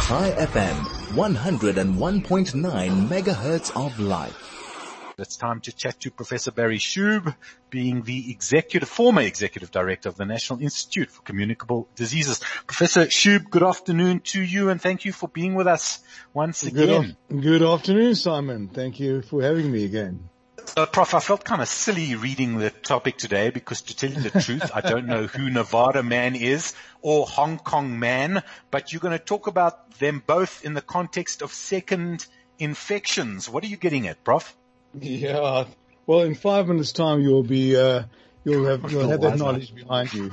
Chai FM, 101.9 megahertz of life. It's time to chat to Professor Barry Shube, being the former executive director of the National Institute for Communicable Diseases. Professor Shube, good afternoon to you, and thank you for being with us once again. Good afternoon, Simon. Thank you for having me again. Prof, I felt kind of silly reading the topic today because, to tell you the truth, I don't know who Nevada Man is or Hong Kong Man, but you're going to talk about them both in the context of second infections. What are you getting at, Prof? Yeah, well, in 5 minutes' time, you'll have that knowledge behind you.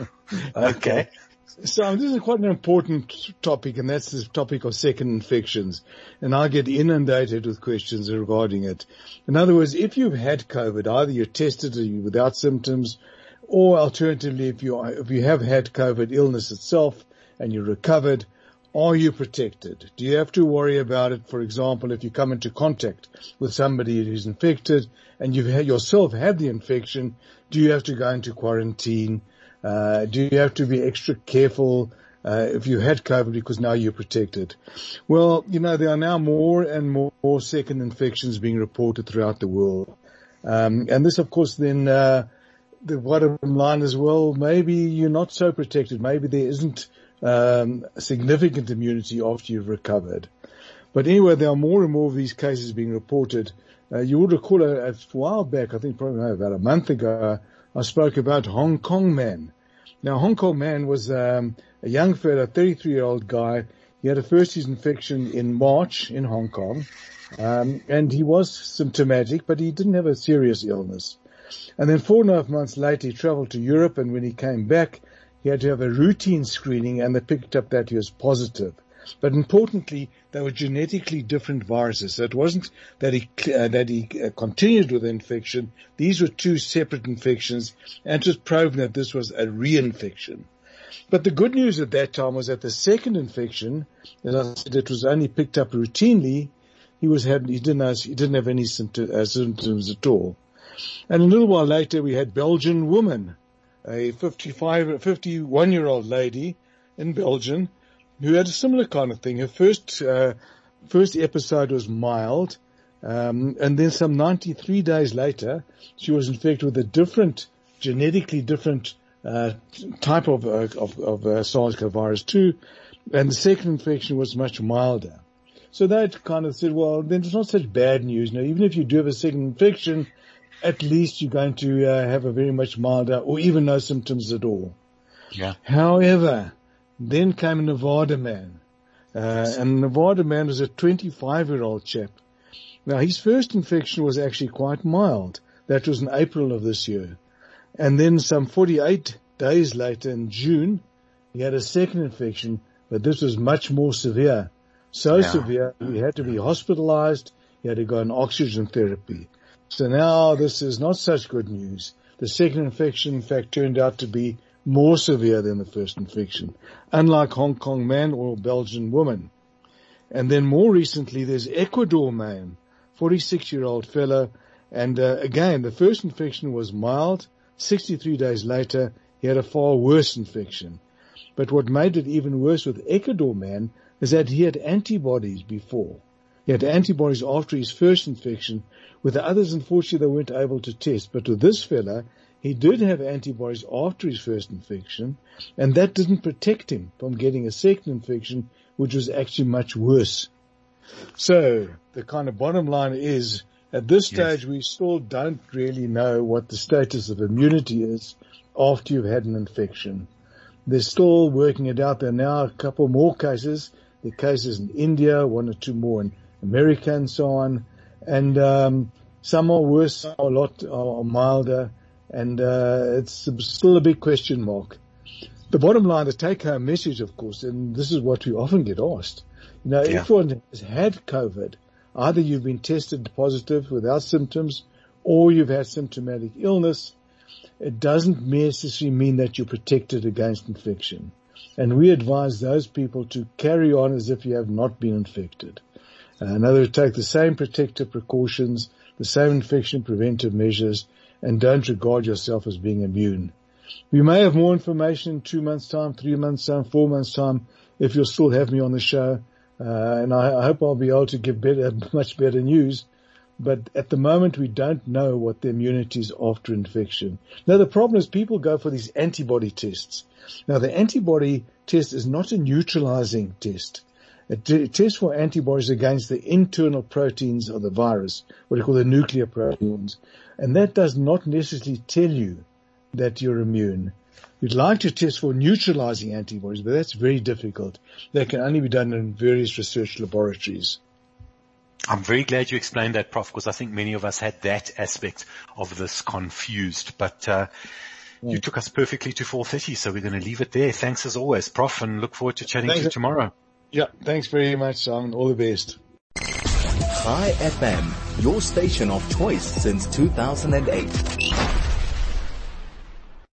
Okay. So this is quite an important topic, and that's the topic of second infections. And I get inundated with questions regarding it. In other words, if you've had COVID, either you're tested without symptoms, or alternatively, if you have had COVID illness itself and you recovered, are you protected? Do you have to worry about it? For example, if you come into contact with somebody who's infected and you've yourself had the infection, do you have to go into quarantine? Do you have to be extra careful if you had COVID because now you're protected? Well, there are now more and more second infections being reported throughout the world. And this, of course, then the bottom line as well, maybe you're not so protected. Maybe there isn't significant immunity after you've recovered. But anyway, there are more and more of these cases being reported. You would recall a while back, I think probably about a month ago, I spoke about Hong Kong Man. Now, Hong Kong Man was a young fella, 33-year-old guy. He had a first infection in March in Hong Kong, and he was symptomatic, but he didn't have a serious illness. And then 4.5 months later, he traveled to Europe, and when he came back, he had to have a routine screening, and they picked up that he was positive. But importantly, they were genetically different viruses. So it wasn't that he continued with the infection. These were two separate infections, and it was proven that this was a reinfection. But the good news at that time was that the second infection, as I said, it was only picked up routinely. He didn't have any symptoms at all. And a little while later, we had Belgian woman, a 51-year-old lady in Belgium, who had a similar kind of thing. Her first episode was mild, and then some 93 days later, she was infected with a genetically different type of SARS-CoV-2, and the second infection was much milder. So they kind of said, well, then it's not such bad news. Now, even if you do have a second infection, at least you're going to have a very much milder or even no symptoms at all. Yeah. However, then came a Nevada Man. And Nevada Man was a 25-year-old chap. Now, his first infection was actually quite mild. That was in April of this year. And then some 48 days later in June, he had a second infection, but this was much more severe. Severe, he had to be hospitalized. He had to go on oxygen therapy. So now this is not such good news. The second infection, in fact, turned out to be more severe than the first infection, unlike Hong Kong Man or Belgian woman. And then more recently, there's Ecuador Man, 46-year-old fellow. And again, the first infection was mild. 63 days later, he had a far worse infection. But what made it even worse with Ecuador Man is that he had antibodies before. He had antibodies after his first infection. With the others, unfortunately, they weren't able to test. But with this fella, he did have antibodies after his first infection, and that didn't protect him from getting a second infection, which was actually much worse. So the kind of bottom line is, at this stage, we still don't really know what the status of immunity is after you've had an infection. They're still working it out. There are now a couple more cases. There are cases in India, 1 or 2 more in America, and so on. And some are worse, some are a lot are milder. And it's still a big question mark. The bottom line, the take-home message, of course, and this is what we often get asked. If one has had COVID, either you've been tested positive without symptoms or you've had symptomatic illness, it doesn't necessarily mean that you're protected against infection. And we advise those people to carry on as if you have not been infected. In other words, take the same protective precautions, the same infection preventive measures, and don't regard yourself as being immune. We may have more information in 2 months' time, 3 months' time, 4 months' time. if you'll still have me on the show. And I hope I'll be able to give much better news. But at the moment, we don't know what the immunity is after infection. Now, the problem is people go for these antibody tests. Now, the antibody test is not a neutralizing test. It tests for antibodies against the internal proteins of the virus, what we call the nuclear proteins. And that does not necessarily tell you that you're immune. We'd like to test for neutralizing antibodies, but that's very difficult. That can only be done in various research laboratories. I'm very glad you explained that, Prof, because I think many of us had that aspect of this confused. But you took us perfectly to 4:30, so we're going to leave it there. Thanks as always, Prof, and look forward to chatting to you tomorrow. Yeah, thanks very much, Simon. All the best. Chai FM, your station of choice since 2008.